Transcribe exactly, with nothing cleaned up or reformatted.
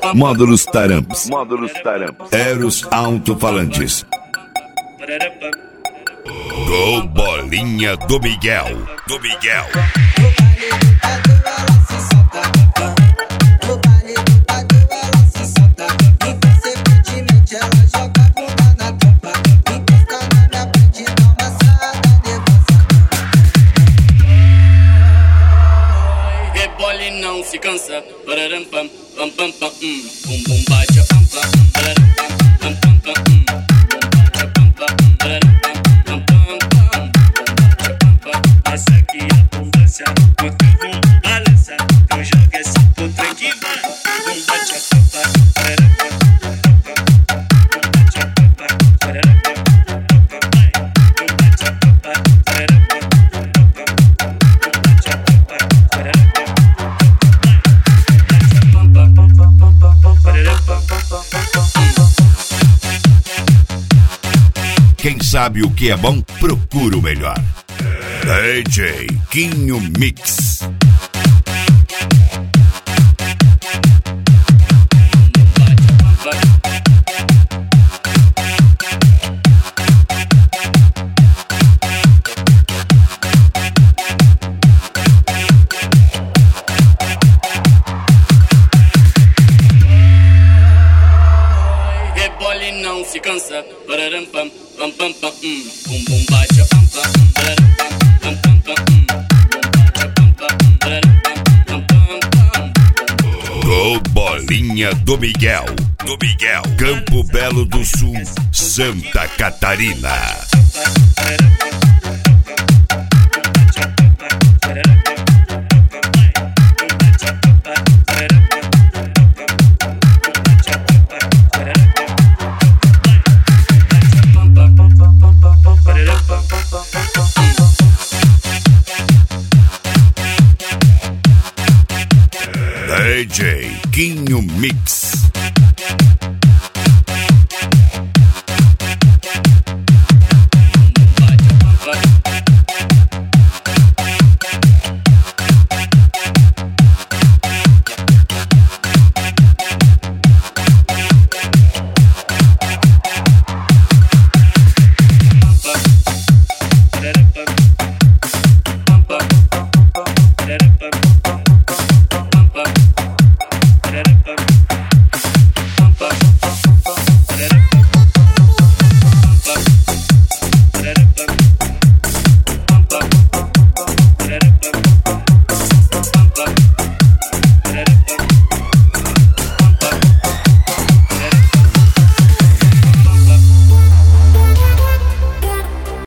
Módulos Taramps. Módulos Taramps. Eros Alto-Falantes. Gol Bolinha do Miguel. Do Miguel. Rebole e não se cansa. Pararam pam pam pam pam hum. Bum bum bate a pam pam. Pararam pam pam pam pam hum. Bum bate a pam pam. Pararam pam pam pam pam. Essa aqui é a abundância. O teu bum balança. Então joga essa puta que vai. Bum bate a pam pam. Pararam pam pam pam. Bum bate a pam pam. Pararam pam pam pam. Bum bate a pam pam. Pararam pam pam pam. Bum bate a pam pam. Pararam pam. Quem sabe o que é bom, procura o melhor. D J Quinho Mix. Rebole e não se cansa. Pararam pam pam pam pam hum. Bum bum bate a pam pam. Pararam pam pam pam pam hum. Bum bate a pam pam. Pararam pam pam pam pam. Gol Bolinha do Miguel. Do Miguel. Campo Belo do Sul, Santa Catarina. D J Quinho Mix.